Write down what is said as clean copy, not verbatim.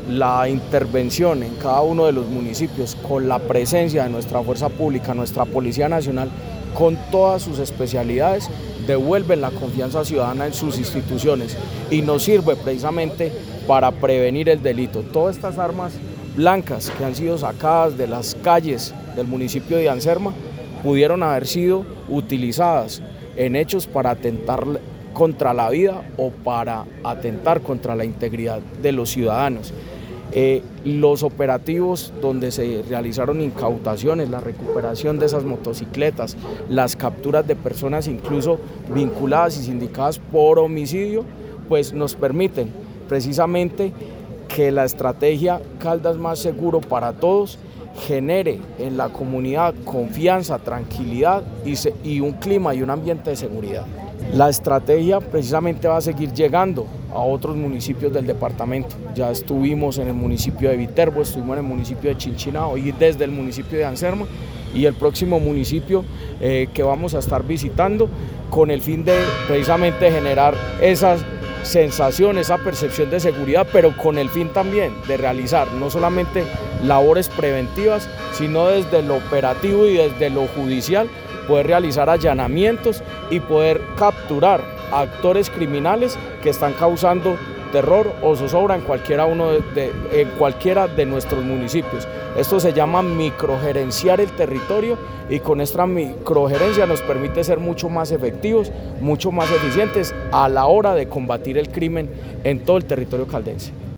la intervención en cada uno de los municipios con la presencia de nuestra fuerza pública, nuestra Policía Nacional, con todas sus especialidades, devuelven la confianza ciudadana en sus instituciones y nos sirve precisamente para prevenir el delito. Todas estas armas blancas que han sido sacadas de las calles del municipio de Anserma pudieron haber sido utilizadas en hechos para atentar contra la vida o para atentar contra la integridad de los ciudadanos. Los operativos donde se realizaron incautaciones, la recuperación de esas motocicletas, las capturas de personas incluso vinculadas y sindicadas por homicidio, pues nos permiten precisamente que la estrategia Caldas Más Seguro para Todos genere en la comunidad confianza, tranquilidad y un clima y un ambiente de seguridad. La estrategia precisamente va a seguir llegando a otros municipios del departamento. Ya estuvimos en el municipio de Viterbo, estuvimos en el municipio de Chinchina, y desde el municipio de Anserma, y el próximo municipio que vamos a estar visitando con el fin de precisamente generar esas sensación, esa percepción de seguridad, pero con el fin también de realizar no solamente labores preventivas, sino desde lo operativo y desde lo judicial, poder realizar allanamientos y poder capturar a actores criminales que están causando terror o zozobra en cualquiera de nuestros municipios. Esto se llama microgerenciar el territorio, y con esta microgerencia nos permite ser mucho más efectivos, mucho más eficientes a la hora de combatir el crimen en todo el territorio caldense.